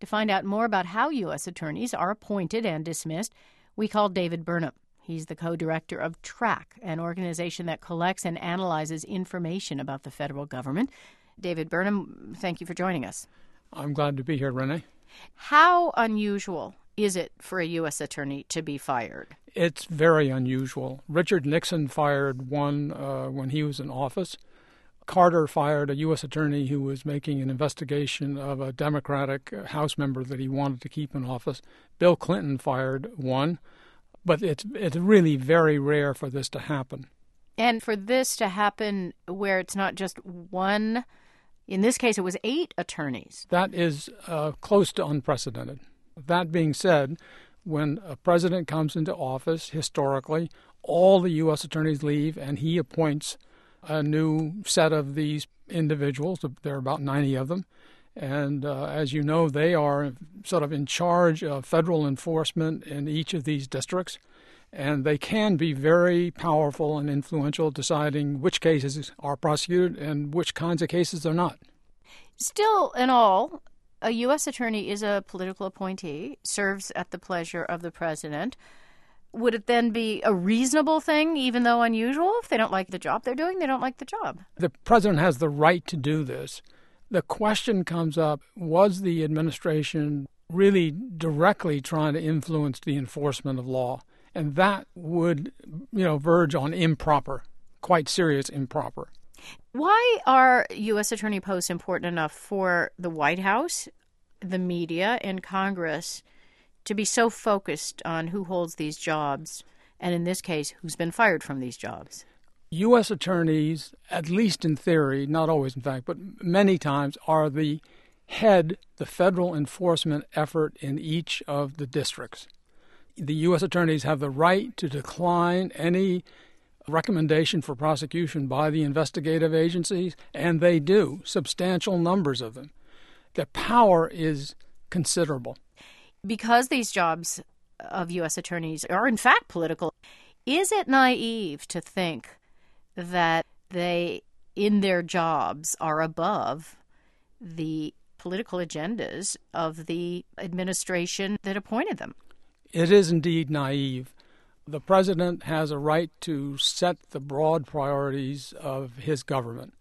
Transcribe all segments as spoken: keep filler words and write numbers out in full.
To find out more about how U S attorneys are appointed and dismissed, we called David Burnham. He's the co-director of TRACK, an organization that collects and analyzes information about the federal government. David Burnham, thank you for joining us. I'm glad to be here, Renee. How unusual is it for a U S attorney to be fired? It's very unusual. Richard Nixon fired one uh, when he was in office. Carter fired a U S attorney who was making an investigation of a Democratic House member that he wanted to keep in office. Bill Clinton fired one, but it's it's really very rare for this to happen. And for this to happen where it's not just one, in this case it was eight attorneys. That is uh, close to unprecedented. That being said, when a president comes into office, historically, all the U S attorneys leave and he appoints a new set of these individuals. There are about ninety of them. And uh, as you know, they are sort of in charge of federal enforcement in each of these districts. And they can be very powerful and influential, deciding which cases are prosecuted and which kinds of cases are not. Still, in all, a U S attorney is a political appointee, serves at the pleasure of the president. Would it then be a reasonable thing, even though unusual? If they don't like the job they're doing, they don't like the job. The president has the right to do this. The question comes up, was the administration really directly trying to influence the enforcement of law? And that would, you know, verge on improper, quite serious improper. Why are U S attorney posts important enough for the White House, the media, and Congress to be so focused on who holds these jobs, and in this case, who's been fired from these jobs? U S attorneys, at least in theory, not always in fact, but many times, are the head, the federal enforcement effort in each of the districts. The U S attorneys have the right to decline any recommendation for prosecution by the investigative agencies, and they do, substantial numbers of them. The power is considerable. Because these jobs of U S attorneys are in fact political, is it naive to think that they, in their jobs, are above the political agendas of the administration that appointed them? It is indeed naive. The president has a right to set the broad priorities of his government,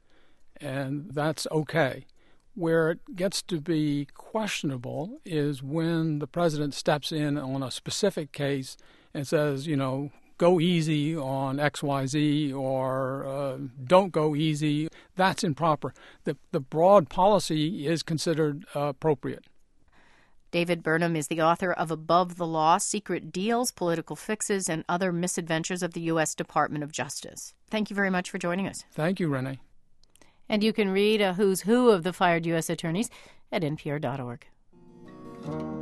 and that's okay. Where it gets to be questionable is when the president steps in on a specific case and says, you know, go easy on X Y Z or uh, don't go easy. That's improper. The, the broad policy is considered uh, appropriate. David Burnham is the author of Above the Law, Secret Deals, Political Fixes, and Other Misadventures of the U S Department of Justice. Thank you very much for joining us. Thank you, Renee. And you can read a who's who of the fired U S attorneys at N P R dot org.